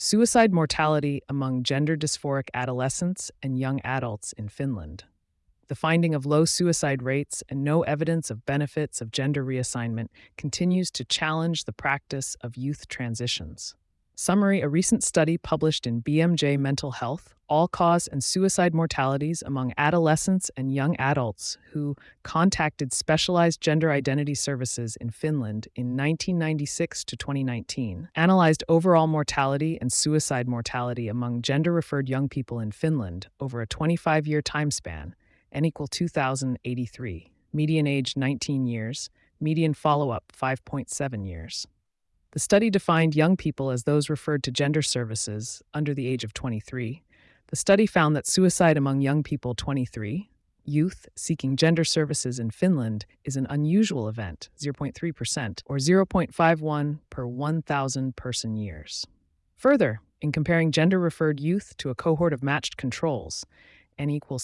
Suicide mortality among gender dysphoric adolescents and young adults in Finland. The finding of low suicide rates and no evidence of benefits of gender reassignment continues to challenge the practice of youth transitions. Summary: a recent study published in BMJ Mental Health, all cause and suicide mortalities among adolescents and young adults who contacted specialized gender identity services in Finland in 1996 to 2019, analyzed overall mortality and suicide mortality among gender-referred young people in Finland over a 25-year time span, N equal 2,083, median age 19 years, median follow-up 5.7 years. The study defined young people as those referred to gender services under the age of 23. The study found that suicide among young people 23, youth seeking gender services in Finland, is an unusual event, 0.3%, or 0.51 per 1,000 person years. Further, in comparing gender-referred youth to a cohort of matched controls, N equals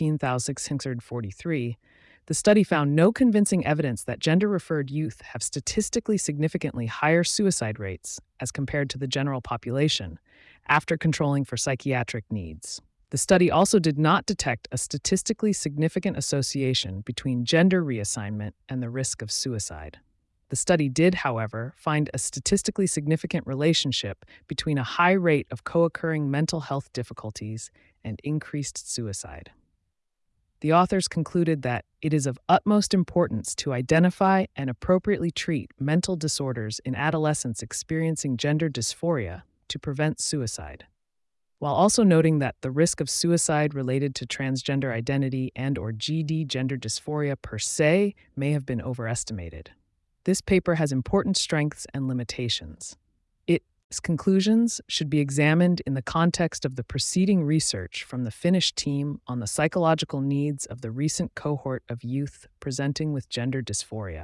16,643, the study found no convincing evidence that gender-referred youth have statistically significantly higher suicide rates as compared to the general population after controlling for psychiatric needs. The study also did not detect a statistically significant association between gender reassignment and the risk of suicide. The study did, however, find a statistically significant relationship between a high rate of co-occurring mental health difficulties and increased suicide. The authors concluded that it is of utmost importance to identify and appropriately treat mental disorders in adolescents experiencing gender dysphoria to prevent suicide, while also noting that the risk of suicide related to transgender identity and/or GD gender dysphoria per se may have been overestimated. This paper has important strengths and limitations. Its conclusions should be examined in the context of the preceding research from the Finnish team on the psychological needs of the recent cohort of youth presenting with gender dysphoria.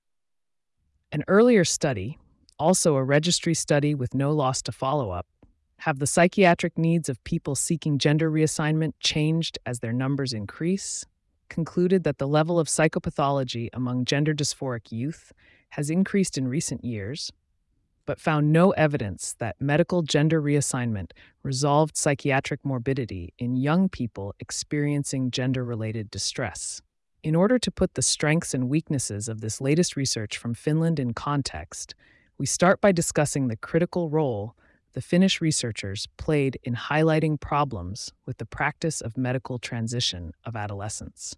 An earlier study, also a registry study with no loss to follow-up, have the psychiatric needs of people seeking gender reassignment changed as their numbers increase? Concluded that the level of psychopathology among gender dysphoric youth has increased in recent years, but found no evidence that medical gender reassignment resolved psychiatric morbidity in young people experiencing gender-related distress. In order to put the strengths and weaknesses of this latest research from Finland in context, we start by discussing the critical role the Finnish researchers played in highlighting problems with the practice of medical transition of adolescents.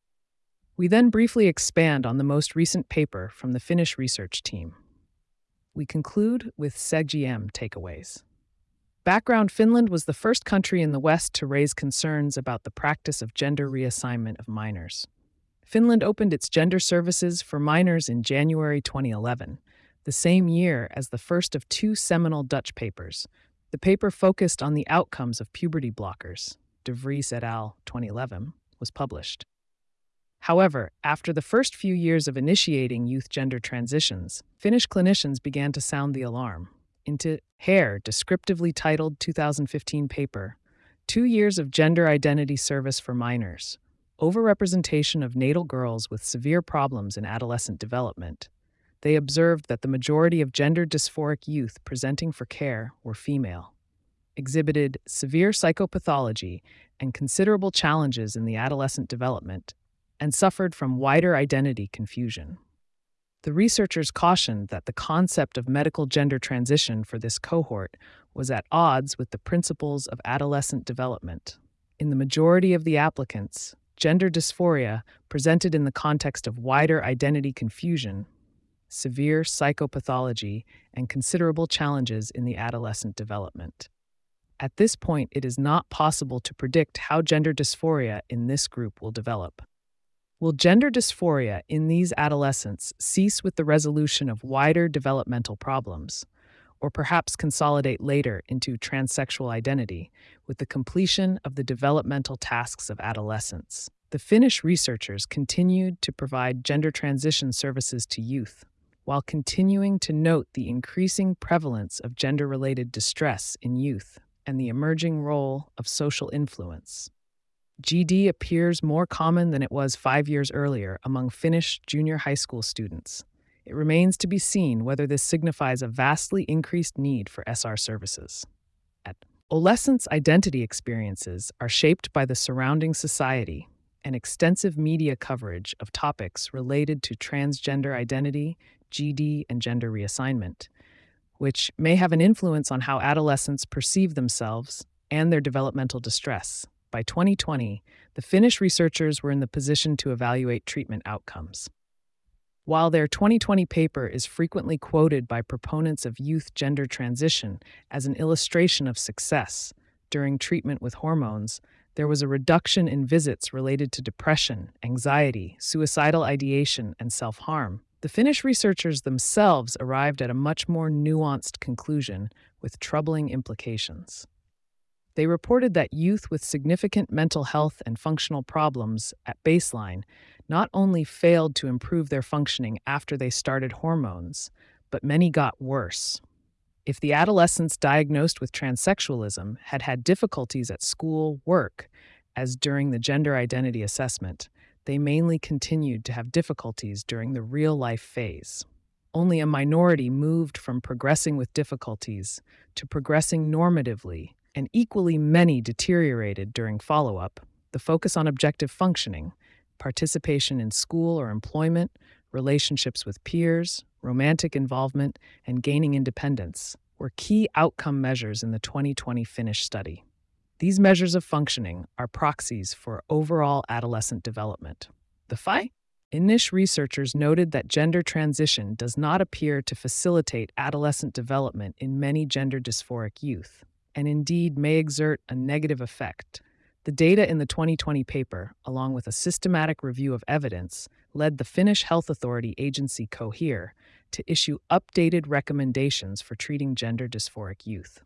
We then briefly expand on the most recent paper from the Finnish research team. We conclude with SEGGM takeaways. Background: Finland was the first country in the West to raise concerns about the practice of gender reassignment of minors. Finland opened its gender services for minors in January 2011, the same year as the first of two seminal Dutch papers. The paper focused on the outcomes of puberty blockers, De Vries et al. 2011, was published. However, after the first few years of initiating youth gender transitions, Finnish clinicians began to sound the alarm. Into Hair, descriptively titled 2015 paper, 2 Years of Gender Identity Service for Minors, Overrepresentation of Natal Girls with Severe Problems in Adolescent Development, they observed that the majority of gender dysphoric youth presenting for care were female, exhibited severe psychopathology and considerable challenges in the adolescent development, and suffered from wider identity confusion. The researchers cautioned that the concept of medical gender transition for this cohort was at odds with the principles of adolescent development. In the majority of the applicants, gender dysphoria presented in the context of wider identity confusion, severe psychopathology, and considerable challenges in the adolescent development. At this point, it is not possible to predict how gender dysphoria in this group will develop. Will gender dysphoria in these adolescents cease with the resolution of wider developmental problems, or perhaps consolidate later into transsexual identity with the completion of the developmental tasks of adolescence? The Finnish researchers continued to provide gender transition services to youth, while continuing to note the increasing prevalence of gender-related distress in youth and the emerging role of social influence. GD appears more common than it was 5 years earlier among Finnish junior high school students. It remains to be seen whether this signifies a vastly increased need for SR services. Adolescents' identity experiences are shaped by the surrounding society and extensive media coverage of topics related to transgender identity, GD, and gender reassignment, which may have an influence on how adolescents perceive themselves and their developmental distress. By 2020, the Finnish researchers were in the position to evaluate treatment outcomes. While their 2020 paper is frequently quoted by proponents of youth gender transition as an illustration of success during treatment with hormones, there was a reduction in visits related to depression, anxiety, suicidal ideation, and self-harm. The Finnish researchers themselves arrived at a much more nuanced conclusion with troubling implications. They reported that youth with significant mental health and functional problems at baseline not only failed to improve their functioning after they started hormones, but many got worse. If the adolescents diagnosed with transsexualism had had difficulties at school, work, as during the gender identity assessment, they mainly continued to have difficulties during the real-life phase. Only a minority moved from progressing with difficulties to progressing normatively, and equally many deteriorated during follow-up. The focus on objective functioning, participation in school or employment, relationships with peers, romantic involvement, and gaining independence were key outcome measures in the 2020 Finnish study. These measures of functioning are proxies for overall adolescent development. The Finnish researchers noted that gender transition does not appear to facilitate adolescent development in many gender dysphoric youth, and indeed may exert a negative effect. The data in the 2020 paper, along with a systematic review of evidence, led the Finnish health authority agency Cohere to issue updated recommendations for treating gender dysphoric youth.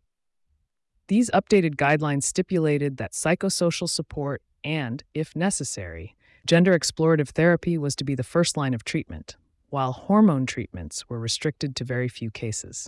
These updated guidelines stipulated that psychosocial support and, if necessary, gender explorative therapy was to be the first line of treatment, while hormone treatments were restricted to very few cases.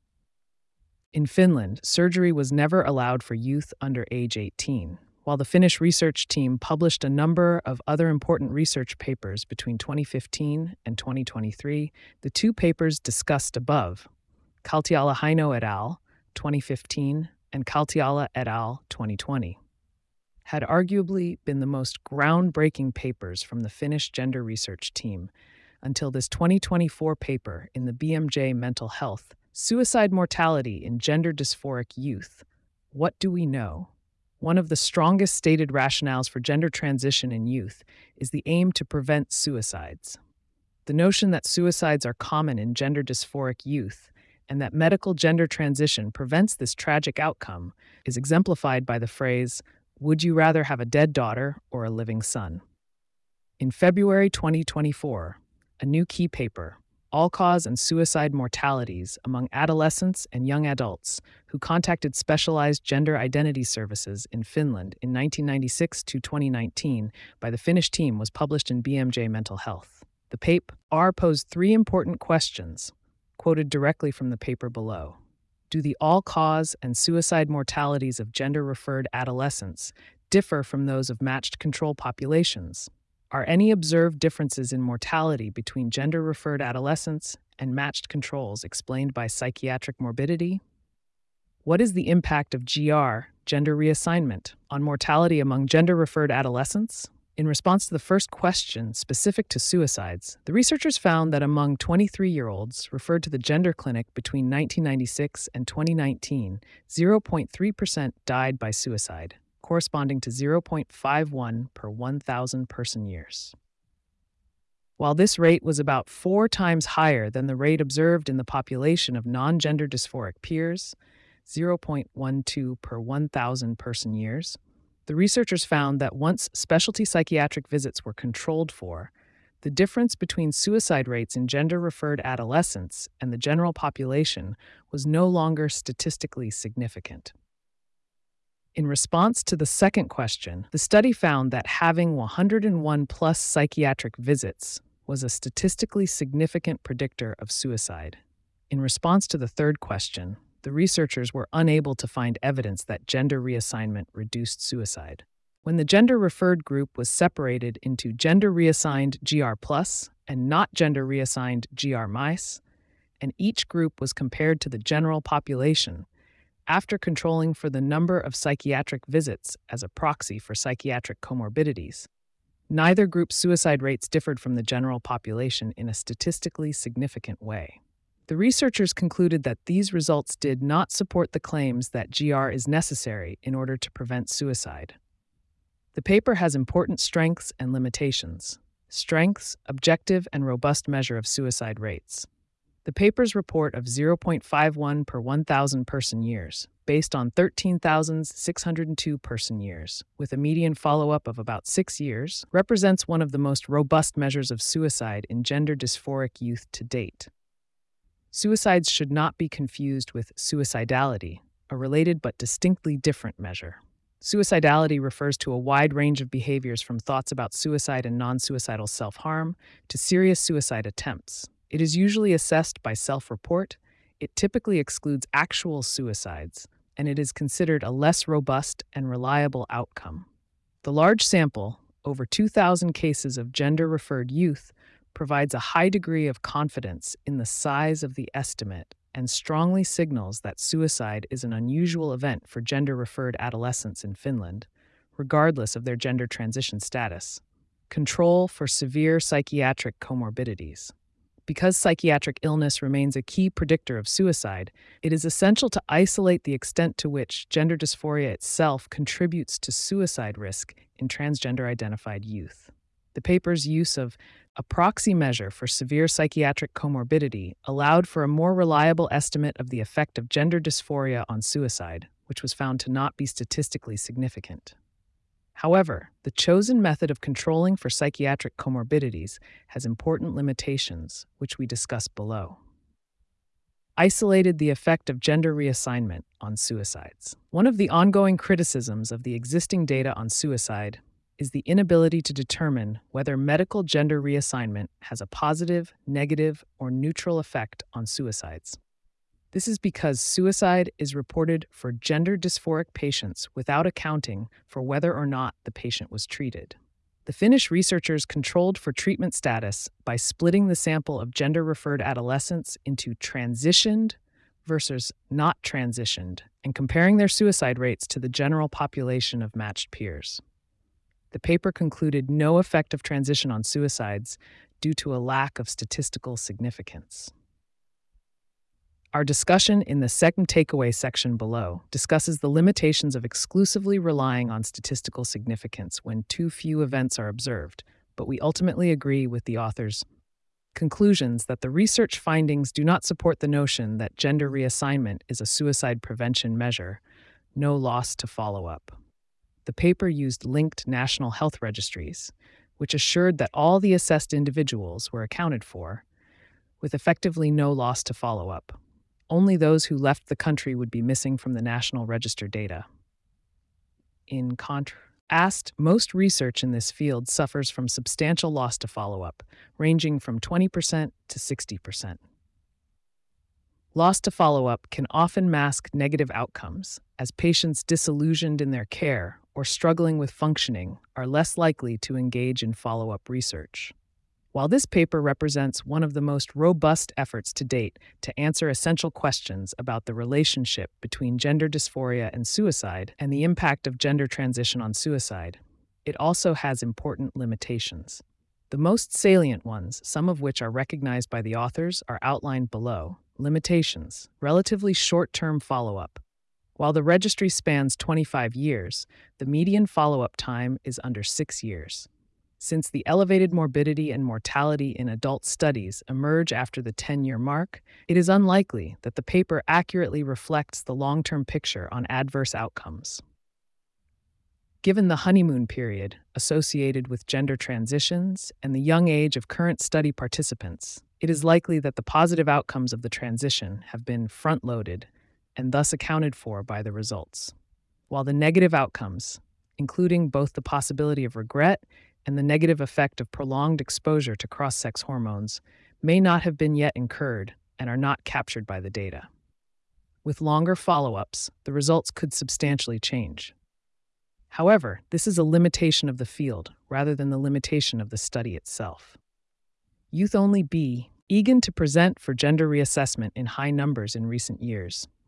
In Finland, surgery was never allowed for youth under age 18. While the Finnish research team published a number of other important research papers between 2015 and 2023, the two papers discussed above, Kaltiala-Heino et al. 2015 and Kaltiala et al. 2020, had arguably been the most groundbreaking papers from the Finnish gender research team until this 2024 paper in the BMJ Mental Health, Suicide Mortality in Gender Dysphoric Youth. What do we know? One of the strongest stated rationales for gender transition in youth is the aim to prevent suicides. The notion that suicides are common in gender dysphoric youth and that medical gender transition prevents this tragic outcome is exemplified by the phrase, "Would you rather have a dead daughter or a living son?" In February 2024, a new key paper, All-Cause and Suicide Mortalities Among Adolescents and Young Adults Who Contacted Specialized Gender Identity Services in Finland in 1996 to 2019 by the Finnish team was published in BMJ Mental Health. The paper posed three important questions, quoted directly from the paper below. Do the all-cause and suicide mortalities of gender-referred adolescents differ from those of matched control populations? Are any observed differences in mortality between gender-referred adolescents and matched controls explained by psychiatric morbidity? What is the impact of gender reassignment, on mortality among gender-referred adolescents? In response to the first question specific to suicides, the researchers found that among 23-year-olds referred to the gender clinic between 1996 and 2019, 0.3% died by suicide, corresponding to 0.51 per 1,000 person-years. While this rate was about 4 times higher than the rate observed in the population of non-gender dysphoric peers, 0.12 per 1,000 person-years, the researchers found that once specialty psychiatric visits were controlled for, the difference between suicide rates in gender-referred adolescents and the general population was no longer statistically significant. In response to the second question, the study found that having 101 plus psychiatric visits was a statistically significant predictor of suicide. In response to the third question, the researchers were unable to find evidence that gender reassignment reduced suicide. When the gender-referred group was separated into gender-reassigned GR+, and not gender-reassigned GR-, and each group was compared to the general population, after controlling for the number of psychiatric visits as a proxy for psychiatric comorbidities. Neither group's suicide rates differed from the general population in a statistically significant way. The researchers concluded that these results did not support the claims that GR is necessary in order to prevent suicide. The paper has important strengths and limitations. Strengths: objective and robust measure of suicide rates. The paper's report of 0.51 per 1,000 person-years, based on 13,602 person-years, with a median follow-up of about 6 years, represents one of the most robust measures of suicide in gender dysphoric youth to date. Suicides should not be confused with suicidality, a related but distinctly different measure. Suicidality refers to a wide range of behaviors from thoughts about suicide and non-suicidal self-harm to serious suicide attempts. It is usually assessed by self-report, it typically excludes actual suicides, and it is considered a less robust and reliable outcome. The large sample, over 2,000 cases of gender-referred youth, provides a high degree of confidence in the size of the estimate and strongly signals that suicide is an unusual event for gender-referred adolescents in Finland, regardless of their gender transition status. Control for severe psychiatric comorbidities. Because psychiatric illness remains a key predictor of suicide, it is essential to isolate the extent to which gender dysphoria itself contributes to suicide risk in transgender-identified youth. The paper's use of a proxy measure for severe psychiatric comorbidity allowed for a more reliable estimate of the effect of gender dysphoria on suicide, which was found to not be statistically significant. However, the chosen method of controlling for psychiatric comorbidities has important limitations, which we discuss below. Isolated the effect of gender reassignment on suicides. One of the ongoing criticisms of the existing data on suicide is the inability to determine whether medical gender reassignment has a positive, negative, or neutral effect on suicides. This is because suicide is reported for gender dysphoric patients without accounting for whether or not the patient was treated. The Finnish researchers controlled for treatment status by splitting the sample of gender-referred adolescents into transitioned versus not transitioned and comparing their suicide rates to the general population of matched peers. The paper concluded no effect of transition on suicides due to a lack of statistical significance. Our discussion in the second takeaway section below discusses the limitations of exclusively relying on statistical significance when too few events are observed, but we ultimately agree with the authors' conclusions that the research findings do not support the notion that gender reassignment is a suicide prevention measure, no loss to follow-up. The paper used linked national health registries, which assured that all the assessed individuals were accounted for, with effectively no loss to follow-up. Only those who left the country would be missing from the National Register data. In contrast, most research in this field suffers from substantial loss to follow-up, ranging from 20% to 60%. Loss to follow-up can often mask negative outcomes, as patients disillusioned in their care or struggling with functioning are less likely to engage in follow-up research. While this paper represents one of the most robust efforts to date to answer essential questions about the relationship between gender dysphoria and suicide and the impact of gender transition on suicide, it also has important limitations. The most salient ones, some of which are recognized by the authors, are outlined below. Limitations: relatively short-term follow-up. While the registry spans 25 years, the median follow-up time is under 6 years. Since the elevated morbidity and mortality in adult studies emerge after the 10-year mark, it is unlikely that the paper accurately reflects the long-term picture on adverse outcomes. Given the honeymoon period associated with gender transitions and the young age of current study participants, it is likely that the positive outcomes of the transition have been front-loaded and thus accounted for by the results, while the negative outcomes, including both the possibility of regret and the negative effect of prolonged exposure to cross-sex hormones, may not have been yet incurred and are not captured by the data. With longer follow-ups, the results could substantially change. However, this is a limitation of the field rather than the limitation of the study itself. Youth Only B, eager to present for gender reassessment in high numbers in recent years,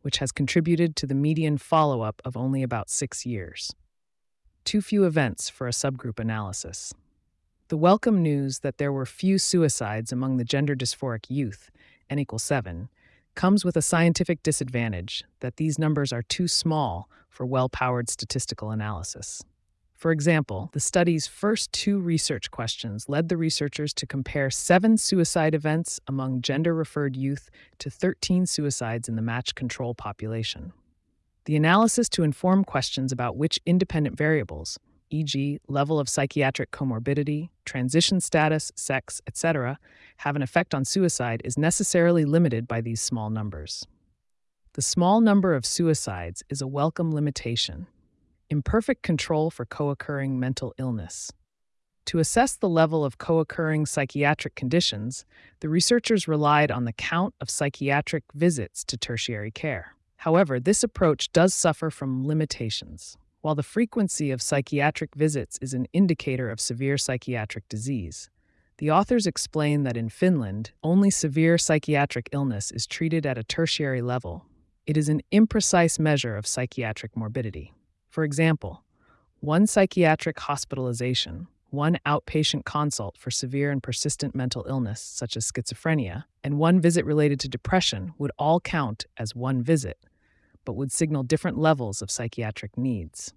which has contributed to the median follow-up of only about 6 years. Too few events for a subgroup analysis. The welcome news that there were few suicides among the gender dysphoric youth, N equals 7, comes with a scientific disadvantage that these numbers are too small for well-powered statistical analysis. For example, the study's first 2 research questions led the researchers to compare 7 suicide events among gender-referred youth to 13 suicides in the matched control population. The analysis to inform questions about which independent variables, e.g., level of psychiatric comorbidity, transition status, sex, etc., have an effect on suicide is necessarily limited by these small numbers. The small number of suicides is a welcome limitation. Imperfect control for co-occurring mental illness. To assess the level of co-occurring psychiatric conditions, the researchers relied on the count of psychiatric visits to tertiary care. However, this approach does suffer from limitations. While the frequency of psychiatric visits is an indicator of severe psychiatric disease, the authors explain that in Finland, only severe psychiatric illness is treated at a tertiary level. It is an imprecise measure of psychiatric morbidity. For example, 1 psychiatric hospitalization, 1 outpatient consult for severe and persistent mental illness such as schizophrenia, and 1 visit related to depression would all count as 1 visit, but would signal different levels of psychiatric needs.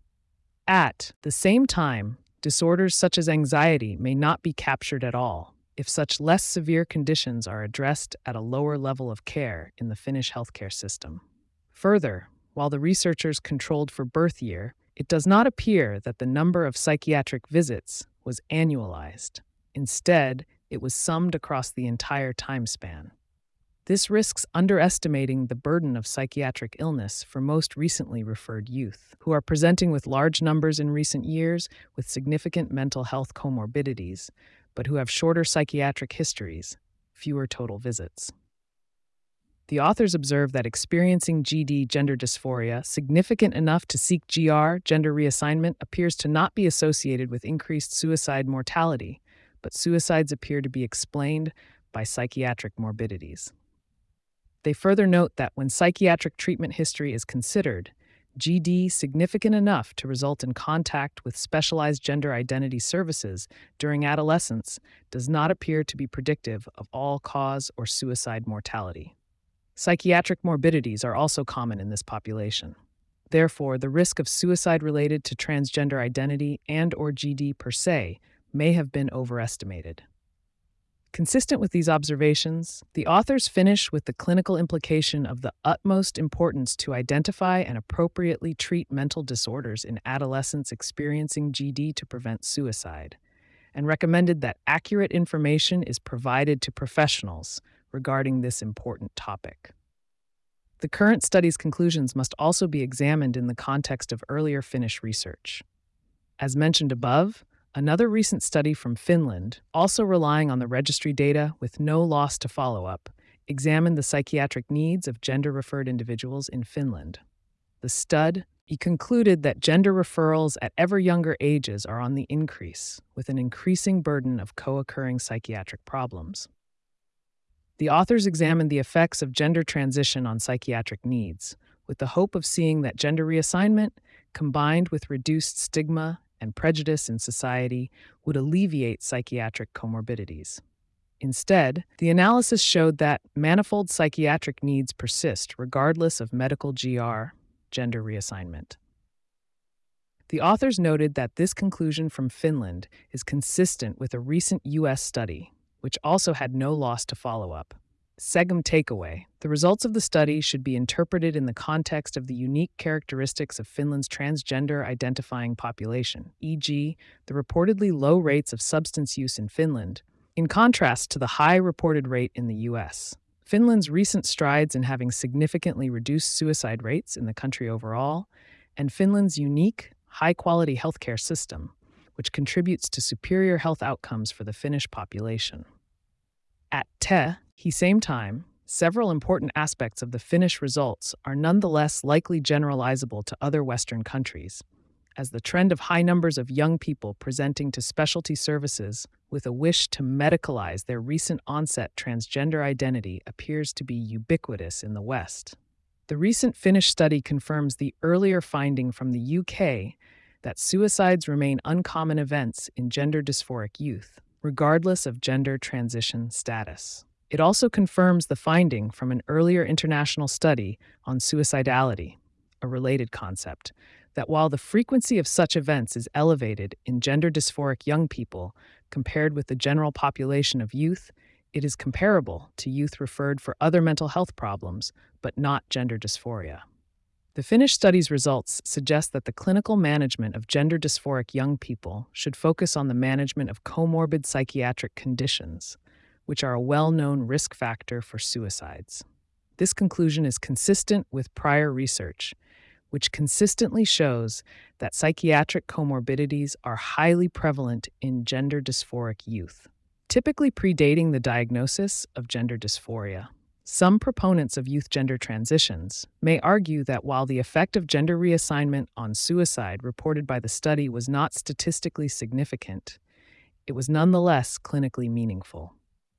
At the same time, disorders such as anxiety may not be captured at all if such less severe conditions are addressed at a lower level of care in the Finnish healthcare system. Further, while the researchers controlled for birth year, it does not appear that the number of psychiatric visits was annualized. Instead, it was summed across the entire time span. This risks underestimating the burden of psychiatric illness for most recently referred youth, who are presenting with large numbers in recent years with significant mental health comorbidities, but who have shorter psychiatric histories, fewer total visits. The authors observe that experiencing GD gender dysphoria significant enough to seek GR gender reassignment appears to not be associated with increased suicide mortality, but suicides appear to be explained by psychiatric morbidities. They further note that when psychiatric treatment history is considered, GD significant enough to result in contact with specialized gender identity services during adolescence does not appear to be predictive of all-cause or suicide mortality. Psychiatric morbidities are also common in this population. Therefore, the risk of suicide related to transgender identity and/or GD per se may have been overestimated. Consistent with these observations, the authors finish with the clinical implication of the utmost importance to identify and appropriately treat mental disorders in adolescents experiencing GD to prevent suicide, and recommended that accurate information is provided to professionals regarding this important topic. The current study's conclusions must also be examined in the context of earlier Finnish research. As mentioned above, another recent study from Finland, also relying on the registry data with no loss to follow-up, examined the psychiatric needs of gender-referred individuals in Finland. The study concluded that gender referrals at ever younger ages are on the increase, with an increasing burden of co-occurring psychiatric problems. The authors examined the effects of gender transition on psychiatric needs, with the hope of seeing that gender reassignment, combined with reduced stigma and prejudice in society, would alleviate psychiatric comorbidities. Instead, the analysis showed that manifold psychiatric needs persist regardless of medical GR, gender reassignment. The authors noted that this conclusion from Finland is consistent with a recent U.S. study, which also had no loss to follow-up. Second takeaway: the results of the study should be interpreted in the context of the unique characteristics of Finland's transgender identifying population, e.g., the reportedly low rates of substance use in Finland, in contrast to the high reported rate in the U.S. Finland's recent strides in having significantly reduced suicide rates in the country overall, and Finland's unique, high-quality healthcare system, which contributes to superior health outcomes for the Finnish population. At the same time, several important aspects of the Finnish results are nonetheless likely generalizable to other Western countries, as the trend of high numbers of young people presenting to specialty services with a wish to medicalize their recent onset transgender identity appears to be ubiquitous in the West. The recent Finnish study confirms the earlier finding from the UK that suicides remain uncommon events in gender dysphoric youth, regardless of gender transition status. It also confirms the finding from an earlier international study on suicidality, a related concept, that while the frequency of such events is elevated in gender dysphoric young people compared with the general population of youth, it is comparable to youth referred for other mental health problems, but not gender dysphoria. The Finnish study's results suggest that the clinical management of gender dysphoric young people should focus on the management of comorbid psychiatric conditions, which are a well-known risk factor for suicides. This conclusion is consistent with prior research, which consistently shows that psychiatric comorbidities are highly prevalent in gender dysphoric youth, typically predating the diagnosis of gender dysphoria. Some proponents of youth gender transitions may argue that while the effect of gender reassignment on suicide reported by the study was not statistically significant, it was nonetheless clinically meaningful.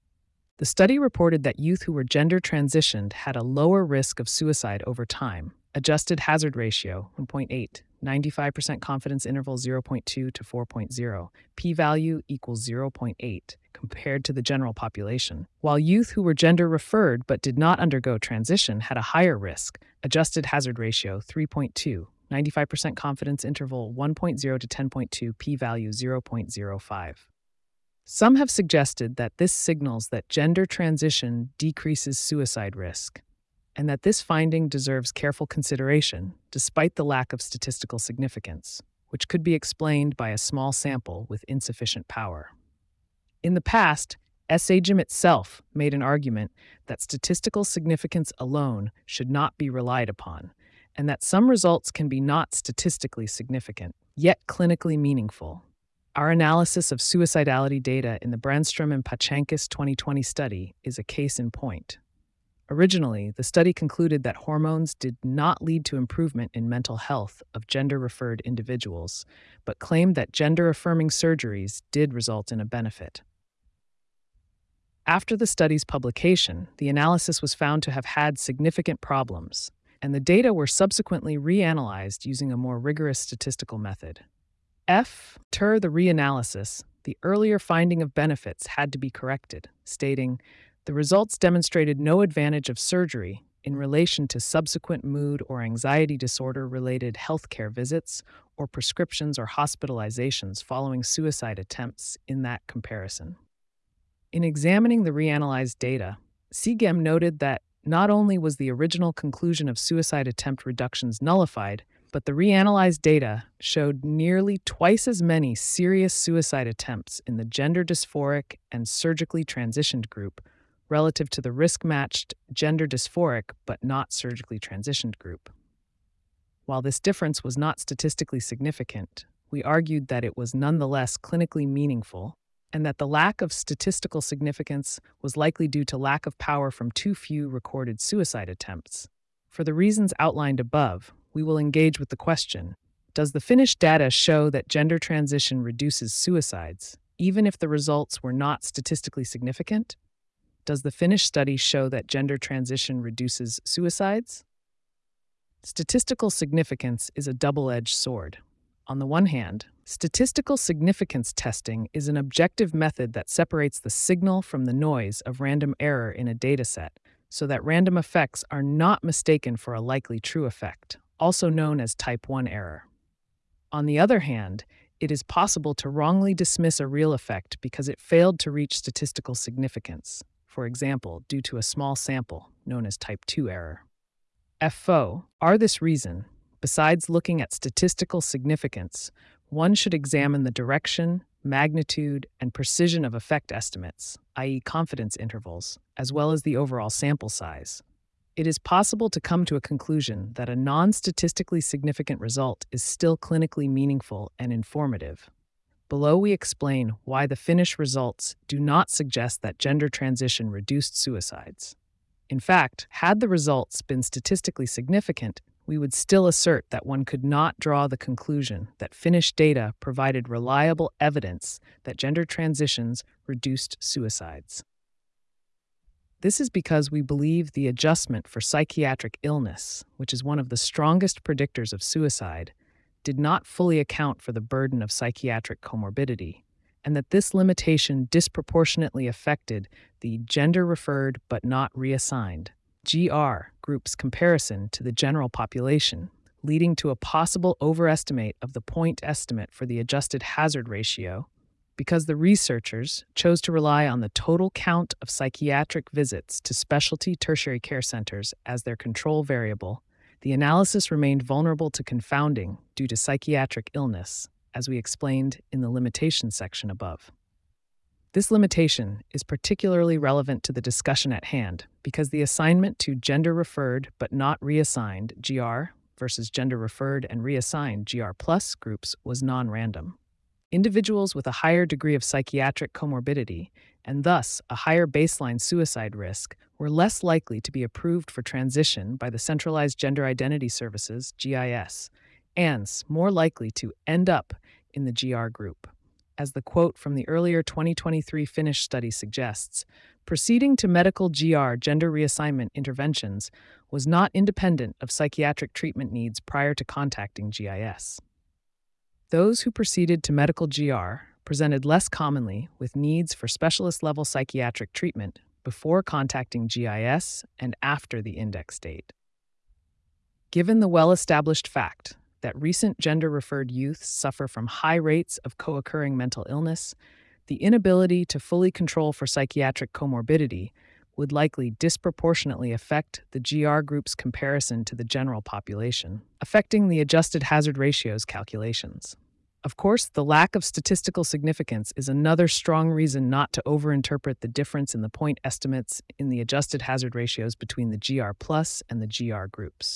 The study reported that youth who were gender transitioned had a lower risk of suicide over time. Adjusted hazard ratio 1.8, 95% confidence interval 0.2 to 4.0, p-value equals 0.8 compared to the general population, while youth who were gender referred but did not undergo transition had a higher risk. Adjusted hazard ratio 3.2, 95% confidence interval 1.0 to 10.2, p-value 0.05. Some have suggested that this signals that gender transition decreases suicide risk, and that this finding deserves careful consideration despite the lack of statistical significance, which could be explained by a small sample with insufficient power. In the past, SAGEM itself made an argument that statistical significance alone should not be relied upon, and that some results can be not statistically significant, yet clinically meaningful. Our analysis of suicidality data in the Brandstrom and Pachankis 2020 study is a case in point. Originally, the study concluded that hormones did not lead to improvement in mental health of gender-referred individuals, but claimed that gender-affirming surgeries did result in a benefit. After the study's publication, the analysis was found to have had significant problems, and the data were subsequently reanalyzed using a more rigorous statistical method. After the reanalysis, the earlier finding of benefits had to be corrected, stating, "The results demonstrated no advantage of surgery in relation to subsequent mood or anxiety disorder-related healthcare visits or prescriptions or hospitalizations following suicide attempts in that comparison." In examining the reanalyzed data, SAGEM noted that not only was the original conclusion of suicide attempt reductions nullified, but the reanalyzed data showed nearly twice as many serious suicide attempts in the gender dysphoric and surgically transitioned group relative to the risk-matched gender dysphoric but not surgically transitioned group. While this difference was not statistically significant, we argued that it was nonetheless clinically meaningful and that the lack of statistical significance was likely due to lack of power from too few recorded suicide attempts. For the reasons outlined above, we will engage with the question, does the Finnish data show that gender transition reduces suicides, even if the results were not statistically significant? Does the Finnish study show that gender transition reduces suicides? Statistical significance is a double-edged sword. On the one hand, statistical significance testing is an objective method that separates the signal from the noise of random error in a dataset, so that random effects are not mistaken for a likely true effect, also known as type 1 error. On the other hand, it is possible to wrongly dismiss a real effect because it failed to reach statistical significance, for example, due to a small sample, known as type 2 error. For this reason, besides looking at statistical significance, one should examine the direction, magnitude, and precision of effect estimates, i.e. confidence intervals, as well as the overall sample size. It is possible to come to a conclusion that a non-statistically significant result is still clinically meaningful and informative. Below we explain why the Finnish results do not suggest that gender transition reduced suicides. In fact, had the results been statistically significant, we would still assert that one could not draw the conclusion that Finnish data provided reliable evidence that gender transitions reduced suicides. This is because we believe the adjustment for psychiatric illness, which is one of the strongest predictors of suicide, did not fully account for the burden of psychiatric comorbidity, and that this limitation disproportionately affected the gender-referred but not reassigned GR group's comparison to the general population, leading to a possible overestimate of the point estimate for the adjusted hazard ratio because the researchers chose to rely on the total count of psychiatric visits to specialty tertiary care centers as their control variable. The analysis remained vulnerable to confounding due to psychiatric illness, as we explained in the limitations section above. This limitation is particularly relevant to the discussion at hand because the assignment to gender-referred but not reassigned GR versus gender-referred and reassigned GR plus groups was non-random. Individuals with a higher degree of psychiatric comorbidity, and thus a higher baseline suicide risk, were less likely to be approved for transition by the Centralized Gender Identity Services, GIS, and more likely to end up in the GR group. As the quote from the earlier 2023 Finnish study suggests, proceeding to medical GR gender reassignment interventions was not independent of psychiatric treatment needs prior to contacting GIS. Those who proceeded to medical GR presented less commonly with needs for specialist-level psychiatric treatment before contacting GIS and after the index date. Given the well-established fact that recent gender-referred youth suffer from high rates of co-occurring mental illness, the inability to fully control for psychiatric comorbidity would likely disproportionately affect the GR group's comparison to the general population, affecting the adjusted hazard ratios calculations. Of course, the lack of statistical significance is another strong reason not to overinterpret the difference in the point estimates in the adjusted hazard ratios between the GR plus and the GR groups.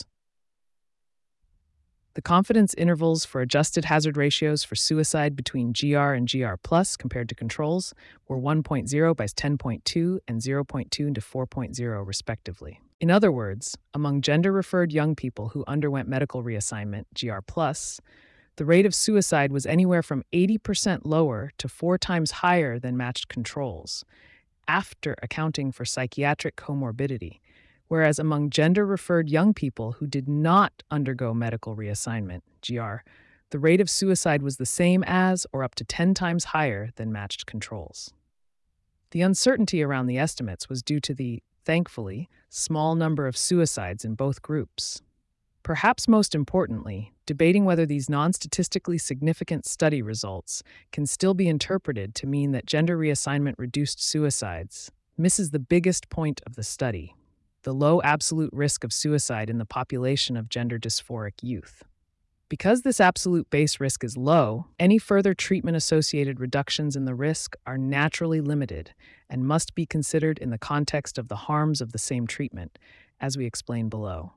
The confidence intervals for adjusted hazard ratios for suicide between GR and GR plus compared to controls were 1.0 by 10.2 and 0.2 to 4.0 respectively. In other words, among gender-referred young people who underwent medical reassignment, GR plus, the rate of suicide was anywhere from 80% lower to 4 times higher than matched controls, after accounting for psychiatric comorbidity, whereas among gender-referred young people who did not undergo medical reassignment, GR, the rate of suicide was the same as or up to 10 times higher than matched controls. The uncertainty around the estimates was due to the, thankfully, small number of suicides in both groups. Perhaps most importantly, debating whether these non-statistically significant study results can still be interpreted to mean that gender reassignment reduced suicides misses the biggest point of the study: the low absolute risk of suicide in the population of gender dysphoric youth. Because this absolute base risk is low, any further treatment-associated reductions in the risk are naturally limited and must be considered in the context of the harms of the same treatment, as we explain below.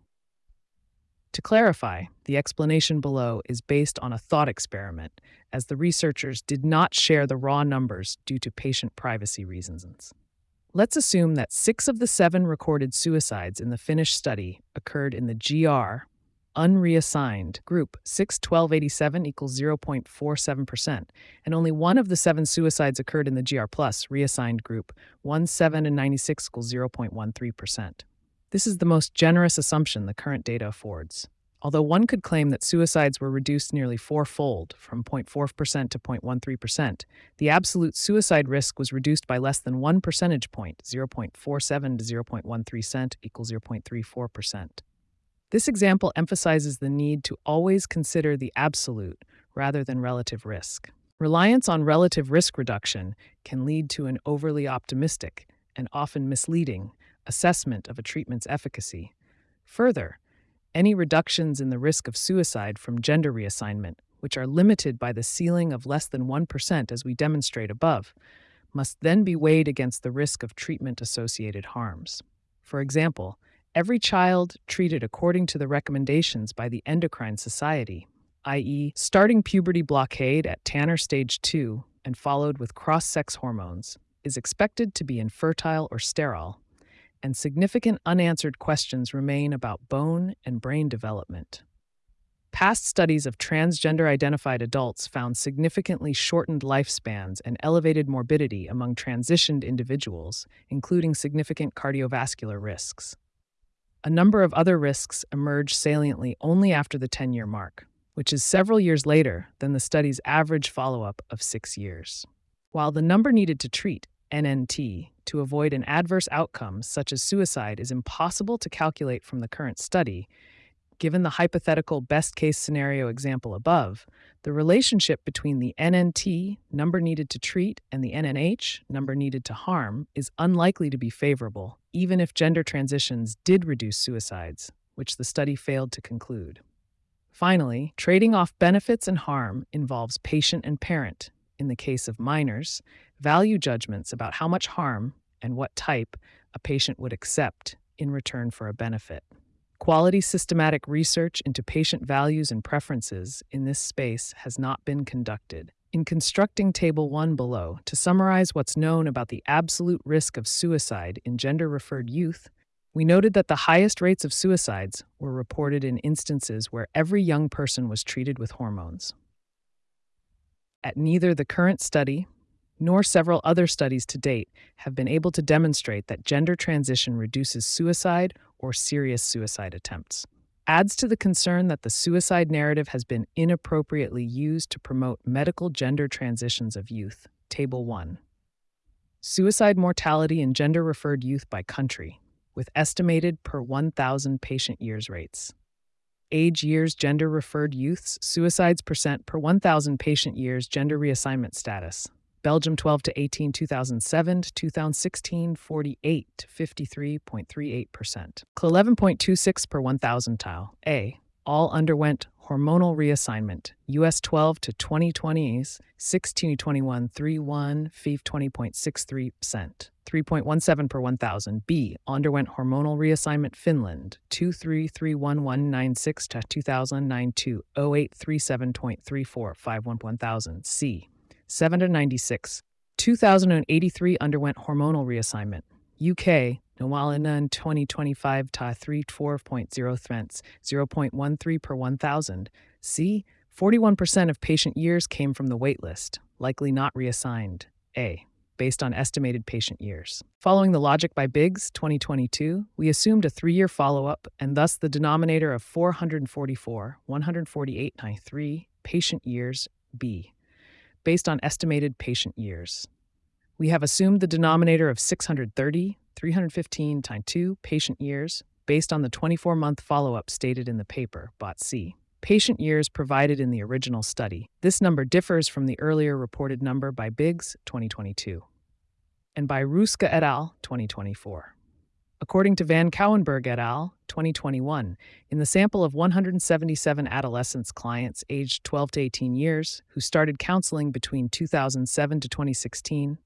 To clarify, the explanation below is based on a thought experiment, as the researchers did not share the raw numbers due to patient privacy reasons. Let's assume that 6 of the 7 recorded suicides in the Finnish study occurred in the GR, unreassigned group 6-1287 equals 0.47%, and only 1 of the 7 suicides occurred in the GR plus reassigned group 1-7 and 96 equals 0.13%. This is the most generous assumption the current data affords. Although one could claim that suicides were reduced nearly fourfold, from 0.4% to 0.13%, the absolute suicide risk was reduced by less than 1 percentage point, 0.47 to 0.13% equals 0.34%. This example emphasizes the need to always consider the absolute rather than relative risk. Reliance on relative risk reduction can lead to an overly optimistic and often misleading assessment of a treatment's efficacy. Further, any reductions in the risk of suicide from gender reassignment, which are limited by the ceiling of less than 1% as we demonstrate above, must then be weighed against the risk of treatment-associated harms. For example, every child treated according to the recommendations by the Endocrine Society, i.e., starting puberty blockade at Tanner stage 2 and followed with cross-sex hormones, is expected to be infertile or sterile, and significant unanswered questions remain about bone and brain development. Past studies of transgender-identified adults found significantly shortened lifespans and elevated morbidity among transitioned individuals, including significant cardiovascular risks. A number of other risks emerged saliently only after the 10-year mark, which is several years later than the study's average follow-up of 6 years. While the number needed to treat, NNT, to avoid an adverse outcome such as suicide is impossible to calculate from the current study, given the hypothetical best-case scenario example above, the relationship between the NNT, number needed to treat, and the NNH, number needed to harm, is unlikely to be favorable, even if gender transitions did reduce suicides, which the study failed to conclude. Finally, trading off benefits and harm involves patient and parent, in the case of minors, value judgments about how much harm and what type a patient would accept in return for a benefit. Quality systematic research into patient values and preferences in this space has not been conducted. In constructing Table 1 below, to summarize what's known about the absolute risk of suicide in gender-referred youth, we noted that the highest rates of suicides were reported in instances where every young person was treated with hormones. At neither the current study nor several other studies to date have been able to demonstrate that gender transition reduces suicide or serious suicide attempts. Adds to the concern that the suicide narrative has been inappropriately used to promote medical gender transitions of youth. Table 1. Suicide mortality in gender-referred youth by country, with estimated per 1,000 patient years rates. Age years gender-referred youths, suicides percent per 1,000 patient years gender reassignment status. Belgium 12 to 18, 2007 to 2016, 48 to 53.38%. 11.26 per 1,000 tile. A. All underwent hormonal reassignment. US 12 to 2020s, 16 to 21, 31, 20.63%. 3.17 per 1,000. B. Underwent hormonal reassignment. Finland 2331196 to 2009 to 0837.34 51 1,000. C. 796. 2,083 underwent hormonal reassignment. UK, Nawalina 2025 ta 34.0 threats, 0.13 per 1,000. C. 41% of patient years came from the waitlist, likely not reassigned. A. Based on estimated patient years. Following the logic by Biggs, 2022, we assumed a 3-year follow-up and thus the denominator of 444, 148.93 patient years. B. Based on estimated patient years. We have assumed the denominator of 630, 315 times 2 patient years based on the 24-month follow-up stated in the paper, Bot C. Patient years provided in the original study. This number differs from the earlier reported number by Biggs, 2022, and by Ruska et al., 2024. According to Van Couwenberg et al., 2021, in the sample of 177 adolescents clients aged 12 to 18 years who started counseling between 2007 to 2016,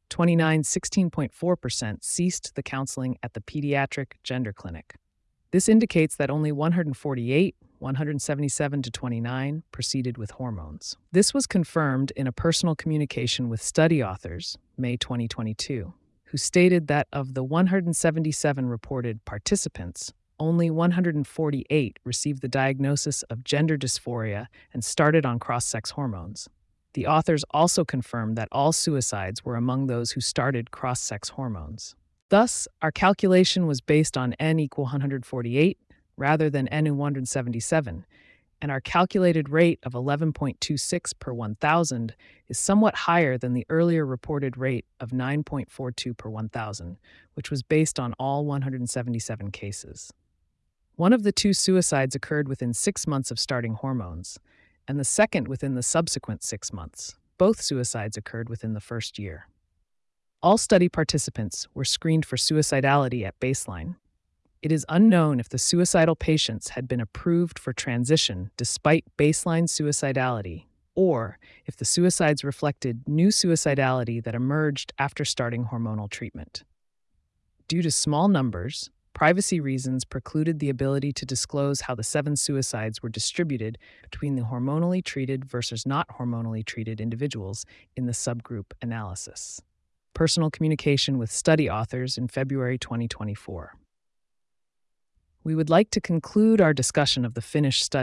16.4% ceased the counseling at the pediatric gender clinic. This indicates that only 148, 177 to 29 proceeded with hormones. This was confirmed in a personal communication with study authors, May 2022. Who stated that of the 177 reported participants, only 148 received the diagnosis of gender dysphoria and started on cross-sex hormones. The authors also confirmed that all suicides were among those who started cross-sex hormones. Thus, our calculation was based on N equal 148 rather than N 177, and our calculated rate of 11.26 per 1,000 is somewhat higher than the earlier reported rate of 9.42 per 1,000, which was based on all 177 cases. One of the 2 suicides occurred within 6 months of starting hormones, and the second within the subsequent 6 months. Both suicides occurred within the first year. All study participants were screened for suicidality at baseline. It is unknown if the suicidal patients had been approved for transition despite baseline suicidality, or if the suicides reflected new suicidality that emerged after starting hormonal treatment. Due to small numbers, privacy reasons precluded the ability to disclose how the 7 suicides were distributed between the hormonally treated versus not hormonally treated individuals in the subgroup analysis. Personal communication with study authors in February 2024. We would like to conclude our discussion of the Finnish study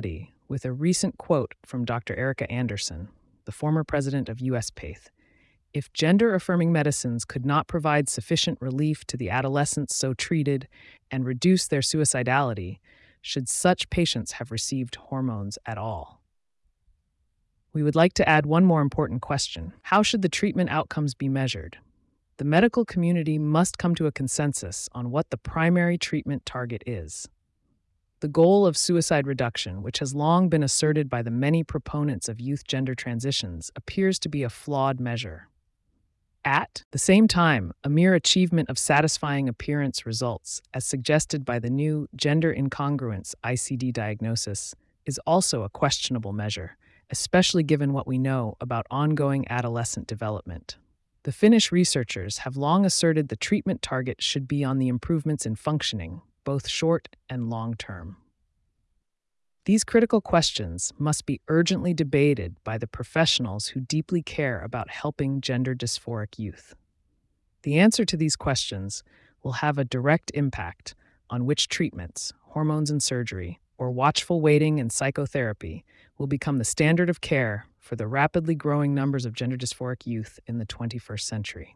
with a recent quote from Dr. Erica Anderson, the former president of USPATH. If gender-affirming medicines could not provide sufficient relief to the adolescents so treated and reduce their suicidality, should such patients have received hormones at all? We would like to add one more important question. How should the treatment outcomes be measured? The medical community must come to a consensus on what the primary treatment target is. The goal of suicide reduction, which has long been asserted by the many proponents of youth gender transitions, appears to be a flawed measure. At the same time, a mere achievement of satisfying appearance results, as suggested by the new gender incongruence ICD diagnosis, is also a questionable measure, especially given what we know about ongoing adolescent development. The Finnish researchers have long asserted the treatment target should be on the improvements in functioning, both short and long term. These critical questions must be urgently debated by the professionals who deeply care about helping gender dysphoric youth. The answer to these questions will have a direct impact on which treatments, hormones and surgery, or watchful waiting and psychotherapy will become the standard of care for the rapidly growing numbers of gender dysphoric youth in the 21st century.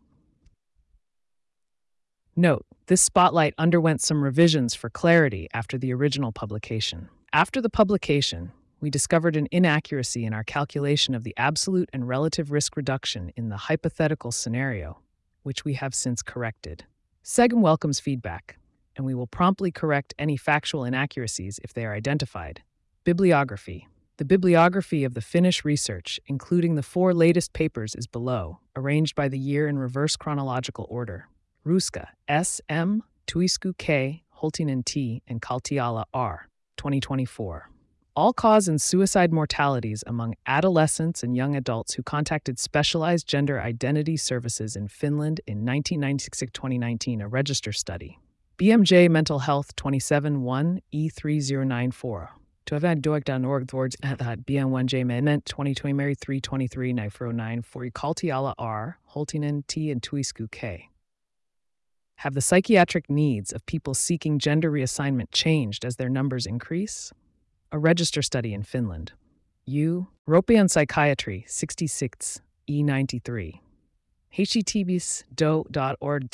Note, this spotlight underwent some revisions for clarity after the original publication. After the publication, we discovered an inaccuracy in our calculation of the absolute and relative risk reduction in the hypothetical scenario, which we have since corrected. SEGM welcomes feedback, and we will promptly correct any factual inaccuracies if they are identified. Bibliography. The bibliography of the Finnish research, including the 4 latest papers, is below, arranged by the year in reverse chronological order. Ruska, S.M., Tuisku K., Hultinen T., and Kaltiala R., 2024. All-cause and suicide mortalities among adolescents and young adults who contacted specialized gender identity services in Finland in 1996-2019, a register study. BMJ Mental Health 27-1 E3094. Tuavaddoig.org towards BM1J Ment 2020 Mary 323 Nifro 9 for Kaltiala R, Hultinen T, and Tuisku K. Have the psychiatric needs of people seeking gender reassignment changed as their numbers increase? A register study in Finland. European Psychiatry 66 E93. https://do.org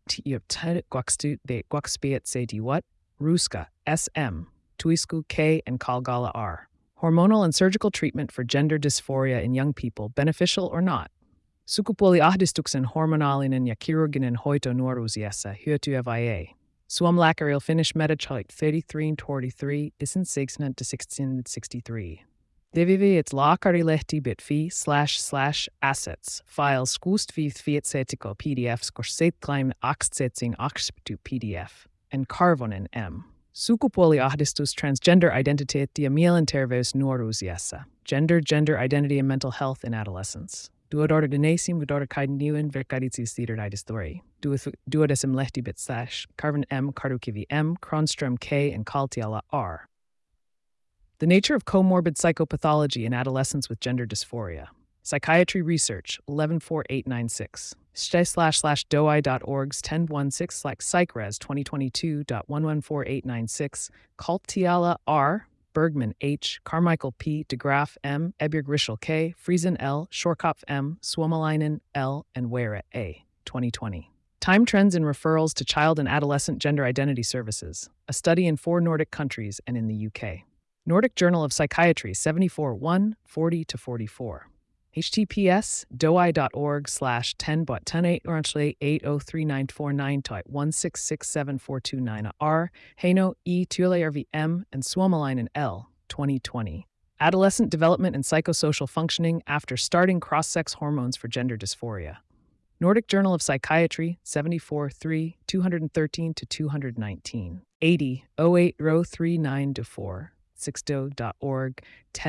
Ruska SM Tuisku K and Kalgala R. Hormonal and surgical treatment for gender dysphoria in young people, beneficial or not? Sukupuoliahdistuksen hormonaalinen ja kirurginen hoito nuoruusiässä hyötyä vai ei? Suomalääkärillä Finnish Medichoit 3343 isen 1663. It's laacarilehti.fi/assets files 65 PDFs kos 7 aksetsin aksptu PDF and Karvonen M. Sukupuoliahdistus, transgender identiteetti ja mielenterveys nuoruusiässä. Gender identity and mental health in adolescence. Duodordinesim vidorkaidniuen verkaritsis theaterditistori. Duodecim lehtibit / Karvan M, Kardukivi M, Kronström K, and Kaltiala R. The nature of comorbid psychopathology in adolescents with gender dysphoria. Psychiatry Research 114896. //doi.org's 1016/psychres 2022.114896. Kaltiala R, Bergman H, Carmichael P, DeGraaf M, Ebjerg Rischel K, Friesen L, Shorkopf M, Suomalainen L, and Wera A, 2020. Time Trends in Referrals to Child and Adolescent Gender Identity Services, a study in 4 Nordic countries and in the UK. Nordic Journal of Psychiatry 74-1, 40-44. https://10.10.8-8039498166742 Heino E. Työljärvi M. and Suomalainen L. 2020. Adolescent Development and Psychosocial Functioning After Starting Cross-Sex Hormones for Gender Dysphoria. Nordic Journal of Psychiatry 74-3, 213-219. 80-08-039-4. 6do.org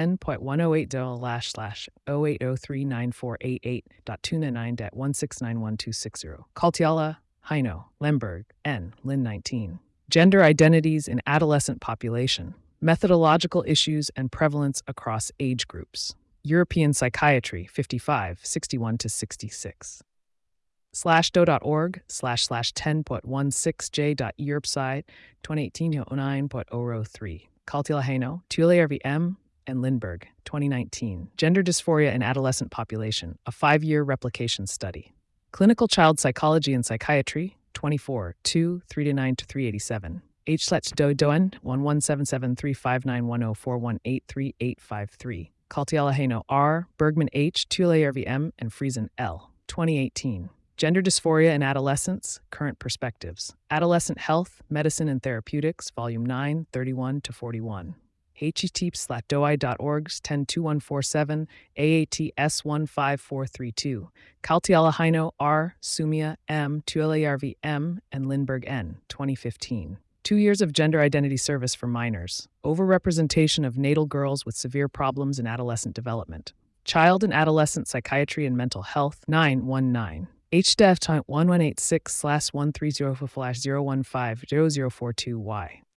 10.1080/080394888.299.1691260. Kaltiala, Heino, Lemberg, N. Lin 19. Gender Identities in Adolescent Population. Methodological Issues and Prevalence Across Age Groups. European Psychiatry 55, 61-66. /do.org //10.16j.europside 2018-09.003. Kaltiala Heino, Työljärvi M, and Lindbergh, 2019. Gender Dysphoria in Adolescent Population, a 5-year replication study. Clinical Child Psychology and Psychiatry, 24, 2, 3-9 to 387. H. Slets Doen, 1177359104183853. Kaltialaheno R., Bergman H., Tuilayervi M., and Friesen L. 2018. Gender Dysphoria in Adolescents, Current Perspectives. Adolescent Health, Medicine and Therapeutics, Volume 9, 31-41. http://doi.org 102147 AATS 15432. Kaltialahaino R., Sumia M., Tuilayervi M., and Lindbergh N. 2015. 2 years of gender identity service for minors. Overrepresentation of natal girls with severe problems in adolescent development. Child and Adolescent Psychiatry and Mental Health 919. HDEF 1186/130/0150042Y.